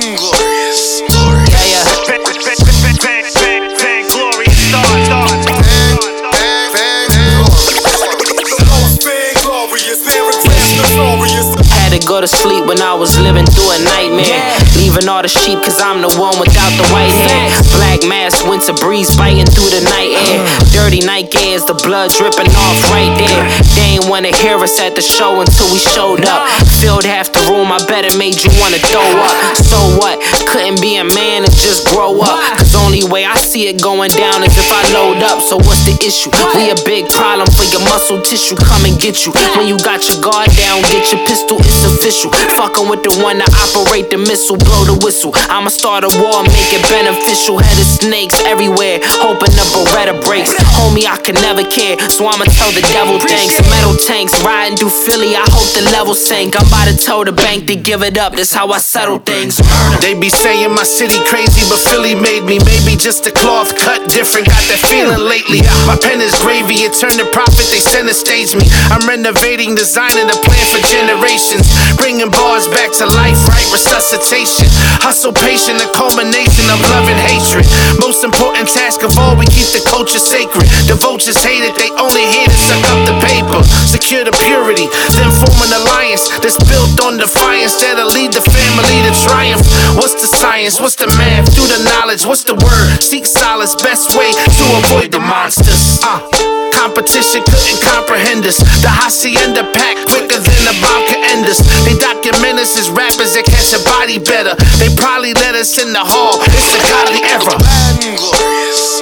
Glorious. Yeah, Had to go to sleep when I was living through a nightmare. Leaving all the sheep cause I'm the one without the white hair. Black mask, winter breeze biting through the night air. Dirty night airs, the blood dripping off right there. They ain't wanna hear us at the show until we showed up. Filled half the room, I bet it made you wanna throw up. So what? Couldn't be a man and just grow up. Cause only way I see it going down is if I load up. So what's the issue? We a big problem for your muscle tissue. Come and get you. When you got your guard down, get your pistol, it's official. Fucking with the one that operate the missile, blow the whistle. I'ma start a war, make it beneficial. Headed snakes everywhere, hoping the Beretta breaks. Homie, I could never care, so I'ma tell the devil thanks. Metal tanks riding through Philly, I hope the level sink. I'm about to tell the bank to give it up, that's how I settle things. They be saying my city crazy, but Philly made me. Maybe just the cloth cut different, got that feeling lately. My pen is gravy, it turned to profit, they center stage me. I'm renovating, designing a plan for generations. Bringing bars back to life, right? Resuscitation. Hustle patient, a culmination of love and hatred. Most important task of all, we keep the culture sacred. The vultures hate it, they only here to suck up the paper. Secure the purity, then form an alliance that's built on defiance that'll lead the family to triumph. What's the science? What's the math? Do the knowledge? What's the word? Seek solace, best way to avoid the monsters. Competition couldn't comprehend us. The hacienda packed quicker than the bomb could end us. They document us as rappers that catch a body better. They probably let us in the hall. It's a godly era. Glorious.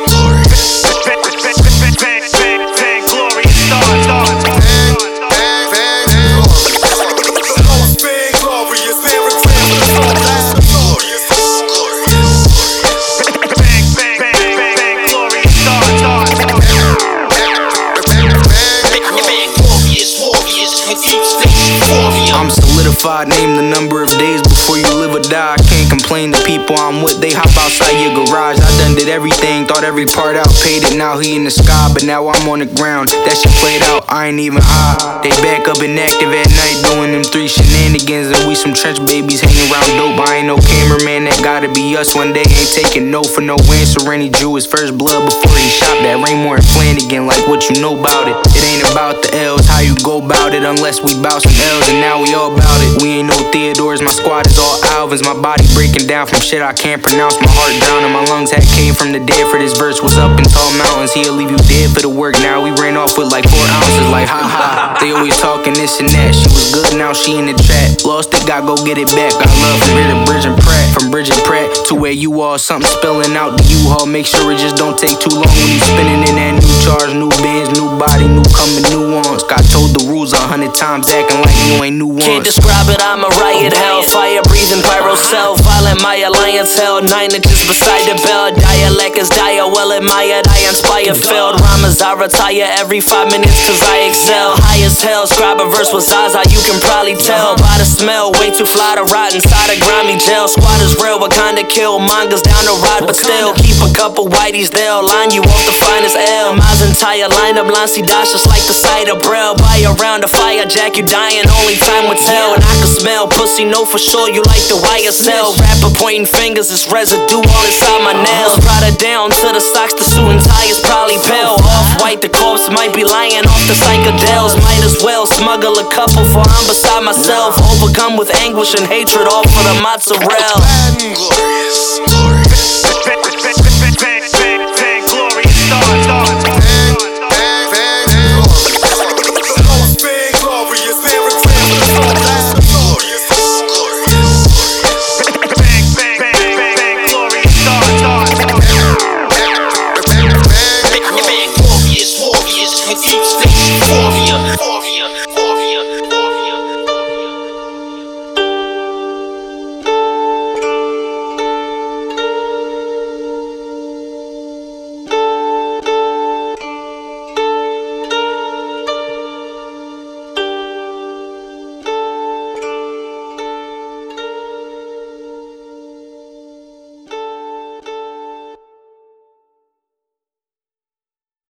I'm solidified, name the number of days before you live or die. I can't complain to people I'm with, they hop outside your garage. I done did everything, thought every part out, paid it, now he in the sky. But now I'm on the ground, that shit played out, I ain't even high. They back up and active at night, doing them 3 shenanigans. And we some trench babies hanging around dope. I ain't no cameraman, that gotta be us one day. Ain't taking no for no answer. Any drew his first blood before he shot that Raymore and Flanagan. Like what you know about it, it ain't about the L's, how you go about it. Unless we bout some L's, and now we all about it. We ain't no Theodores, my squad is all Alvins. My body breaking down from shit I can't pronounce. My heart drowning, my lungs had came from the dead. For this verse was up in tall mountains. He'll leave you dead for the work. Now we ran off with like 4 ounces. Like ha ha, they always talking this and that. She was good, now she in the trap. Lost it, gotta go get it back. Got love from here to Bridge and Pratt, from Bridge and Pratt to where you all. Something spilling out the U-Haul. Make sure it just don't take too long when you spinning in that new charge. New bands, new body, new coming, new ones. Got told the rules 100 times, acting like you ain't new ones. Can't describe it, I'm a riot hell. Fire breathing pyro cell. Violent my alliance hell. 9 inches beside the bell. Dialect is dire, well admired. I inspire filled rhymers. I retire every 5 minutes cause I excel. High as hell, scribe a verse with Zaza. You can probably tell by the smell. Way too fly to rot inside a grimy jail. Squad is real, what kind of kill? Mangas down the ride, but still keep a couple whiteys. They'll line you off the finest L. My entire lineup line see dash just like the sight of Braille. Buy around the fire, Jack, you dying, only time will tell. And I can smell pussy, know for sure you like the YSL. Rapper pointing fingers, it's residue all inside my nails. Prada down to the socks, the suit and tie is probably pale. Off-white, the corpse might be lying off the psychedels. Might as well smuggle a couple for I'm beside myself. Overcome with anguish and hatred, all for the mozzarella. Glorious.